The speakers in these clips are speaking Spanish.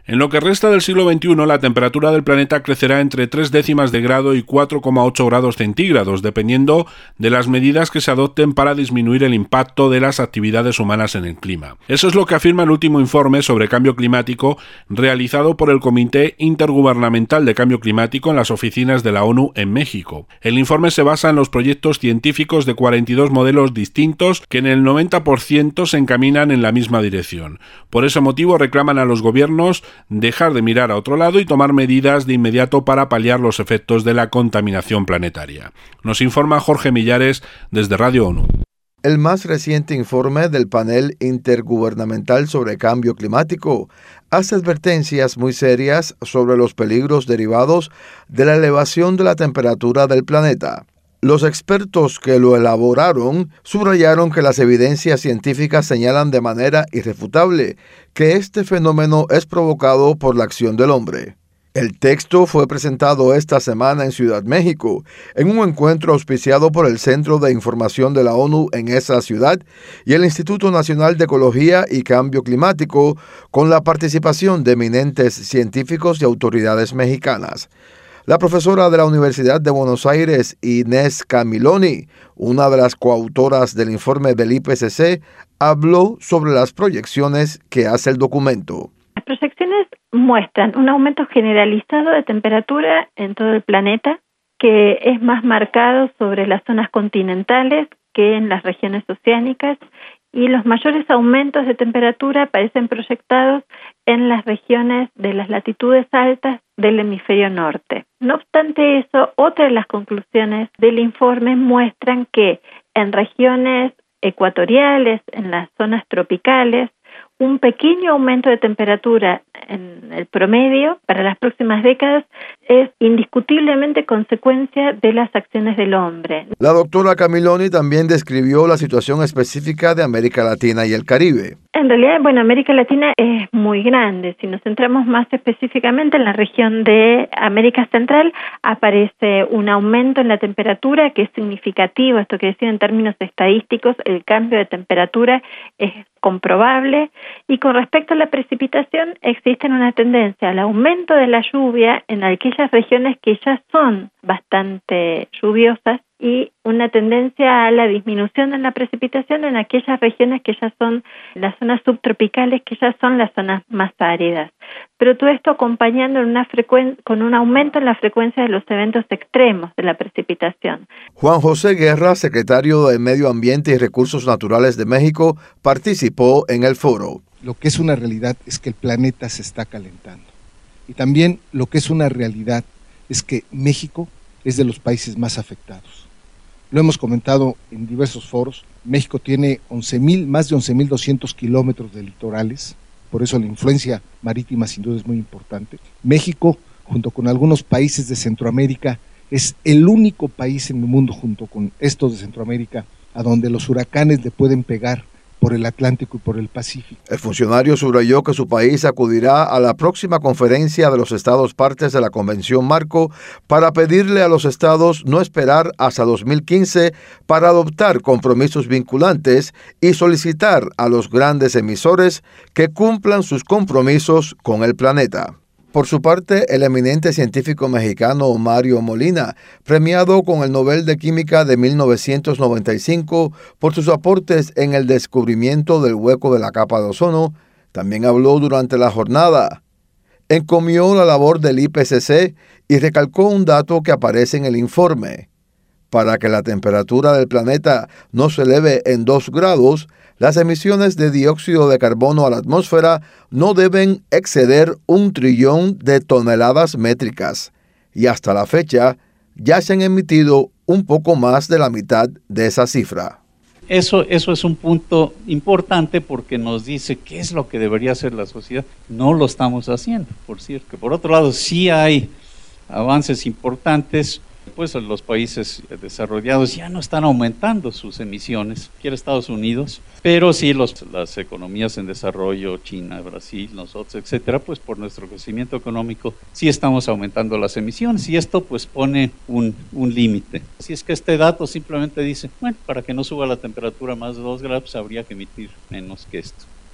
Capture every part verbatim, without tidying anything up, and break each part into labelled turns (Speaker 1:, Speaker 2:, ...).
Speaker 1: En lo que resta del siglo veintiuno, la temperatura del planeta crecerá entre tres décimas de grado y cuatro coma ocho grados centígrados, dependiendo de las medidas que se adopten para disminuir el impacto de las actividades humanas en el clima. Eso es lo que afirma el último informe sobre cambio climático realizado por el Comité Intergubernamental de Cambio Climático en las oficinas de la ONU en México. El informe se basa en los proyectos científicos de cuarenta y dos modelos distintos que en el noventa por ciento se encaminan en la misma dirección. Por ese motivo reclaman a los gobiernos dejar de mirar a otro lado y tomar medidas de inmediato para paliar los efectos de la contaminación planetaria. Nos informa Jorge Millares desde Radio ONU.
Speaker 2: El más reciente informe del Panel Intergubernamental sobre Cambio Climático hace advertencias muy serias sobre los peligros derivados de la elevación de la temperatura del planeta. Los expertos que lo elaboraron subrayaron que las evidencias científicas señalan de manera irrefutable que este fenómeno es provocado por la acción del hombre. El texto fue presentado esta semana en Ciudad México, en un encuentro auspiciado por el Centro de Información de la ONU en esa ciudad y el Instituto Nacional de Ecología y Cambio Climático, con la participación de eminentes científicos y autoridades mexicanas. La profesora de la Universidad de Buenos Aires, Inés Camiloni, una de las coautoras del informe del I P C C, habló sobre las proyecciones que hace el documento.
Speaker 3: Las proyecciones muestran un aumento generalizado de temperatura en todo el planeta, que es más marcado sobre las zonas continentales que en las regiones oceánicas, y los mayores aumentos de temperatura parecen proyectados en las regiones de las latitudes altas del hemisferio norte. No obstante eso, otra de las conclusiones del informe muestran que en regiones ecuatoriales, en las zonas tropicales, un pequeño aumento de temperatura en el promedio para las próximas décadas es indiscutiblemente consecuencia de las acciones del hombre.
Speaker 2: La doctora Camiloni también describió la situación específica de América Latina y el Caribe.
Speaker 3: En realidad, bueno, América Latina es muy grande. Si nos centramos más específicamente en la región de América Central, aparece un aumento en la temperatura que es significativo. Esto quiere decir, en términos estadísticos, el cambio de temperatura es comprobable. Y con respecto a la precipitación, existe una tendencia al aumento de la lluvia en aquellas regiones que ya son bastante lluviosas y una tendencia a la disminución de la precipitación en aquellas regiones que ya son las zonas subtropicales, que ya son las zonas más áridas. Pero todo esto acompañando en una frecuen- con un aumento en la frecuencia de los eventos extremos de la precipitación.
Speaker 2: Juan José Guerra, secretario de Medio Ambiente y Recursos Naturales de México, participó en el foro.
Speaker 4: Lo que es una realidad es que el planeta se está calentando. Y también lo que es una realidad es que México es de los países más afectados. Lo hemos comentado en diversos foros. México tiene once mil, más de once mil doscientos kilómetros de litorales, por eso la influencia marítima sin duda es muy importante. México, junto con algunos países de Centroamérica, es el único país en el mundo, junto con estos de Centroamérica, a donde los huracanes le pueden pegar por el Atlántico y por el Pacífico.
Speaker 2: El funcionario subrayó que su país acudirá a la próxima conferencia de los estados partes de la Convención Marco para pedirle a los estados no esperar hasta dos mil quince para adoptar compromisos vinculantes y solicitar a los grandes emisores que cumplan sus compromisos con el planeta. Por su parte, el eminente científico mexicano Mario Molina, premiado con el Nobel de Química de mil novecientos noventa y cinco por sus aportes en el descubrimiento del hueco de la capa de ozono, también habló durante la jornada. Encomió la labor del I P C C y recalcó un dato que aparece en el informe. Para que la temperatura del planeta no se eleve en dos grados, las emisiones de dióxido de carbono a la atmósfera no deben exceder un trillón de toneladas métricas, y hasta la fecha ya se han emitido un poco más de la mitad de esa cifra.
Speaker 5: Eso, eso es un punto importante porque nos dice qué es lo que debería hacer la sociedad. No lo estamos haciendo, por cierto. Por otro lado, sí hay avances importantes. Pues los países desarrollados ya no están aumentando sus emisiones, quiere Estados Unidos, pero sí los, las economías en desarrollo, China, Brasil, nosotros, etcétera, pues por nuestro crecimiento económico sí estamos aumentando las emisiones y esto pues pone un, un límite. Así es que este dato simplemente dice, bueno, para que no suba la temperatura más de dos grados habría que emitir menos que esto.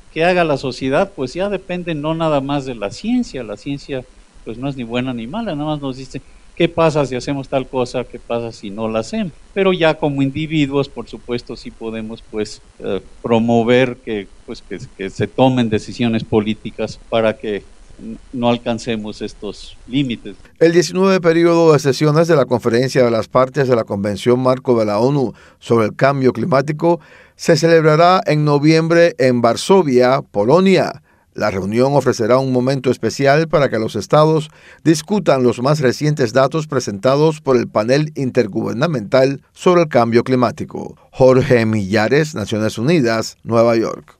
Speaker 5: ¿Qué haga la sociedad? Pues ya depende no nada más de la ciencia. La ciencia pues no es ni buena ni mala, nada más nos dice qué pasa si hacemos tal cosa, qué pasa si no la hacemos. Pero ya como individuos, por supuesto, sí podemos pues eh, promover que, pues, que, que se tomen decisiones políticas para que no alcancemos estos límites.
Speaker 2: El diecinueve periodo de sesiones de la Conferencia de las Partes de la Convención Marco de la ONU sobre el Cambio Climático se celebrará en noviembre en Varsovia, Polonia. La reunión ofrecerá un momento especial para que los estados discutan los más recientes datos presentados por el Panel Intergubernamental sobre el Cambio Climático. Jorge Millares, Naciones Unidas, Nueva York.